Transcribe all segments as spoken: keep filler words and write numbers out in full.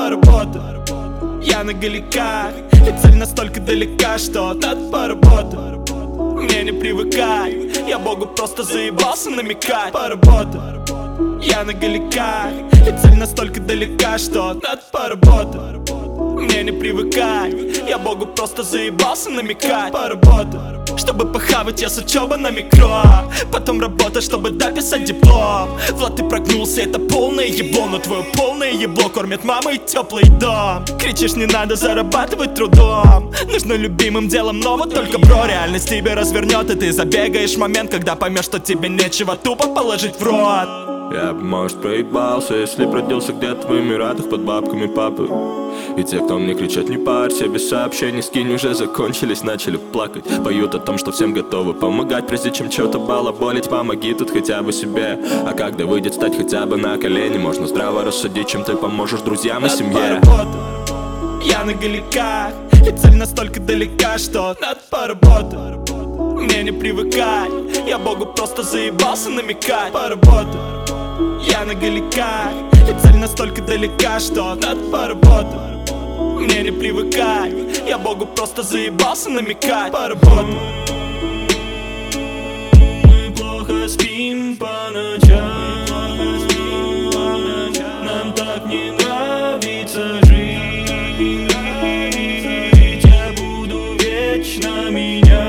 поработать. Я на галиках, и цель настолько далека, что надо поработать. Мне не привыкай, я Богу просто заебался намекать. Поработать. Я на галиках, и цель настолько далека, что надо поработать. Мне не привыкай, я Богу просто заебался намекать. Поработать. Чтобы похавать, я с учебы на микро, потом работа, чтобы дописать диплом. Влад, ты прогнулся, это полное ебло, но твое полное ебло кормит мама и теплый дом. Кричишь, не надо зарабатывать трудом, нужно любимым делом, но вот только бро. Реальность тебя развернет, и ты забегаешь в момент, когда поймешь, что тебе нечего тупо положить в рот. Я бы, может, проебался, если б родился где-то в Эмиратах под бабками папы. И те, кто мне кричат, не парься, без сообщений скинь, уже закончились, начали плакать. Поют о том, что всем готовы помогать, прежде чем что-то балаболить. Помоги тут хотя бы себе, а когда выйдет, стать хотя бы на колени. Можно здраво рассудить, чем ты поможешь друзьям и семье. Я на галиках, и цель настолько далека, что надо поработать. Мне не привыкай, я Богу просто заебался намекать. Поработать. Я на галиках, и цель настолько далека, что надо поработать. Мне не привыкай, я Богу просто заебался намекать. Поработать. Мы плохо спим по ночам, нам так не нравится жить. Я буду вечно менять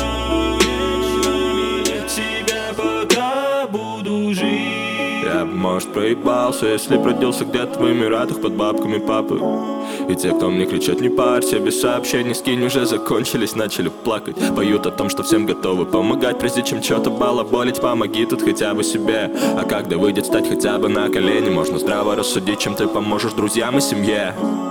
себя, пока буду жить. Я бы, может, проебался, если б родился где-то в Эмиратах под бабками папы. И те, кто мне кричат, не парься, без сообщений скинь, уже закончились, начали плакать. Поют о том, что всем готовы помогать, прежде чем что-то балаболить. Помоги тут хотя бы себе, а когда выйдет, стать хотя бы на колени. Можно здраво рассудить, чем ты поможешь друзьям и семье.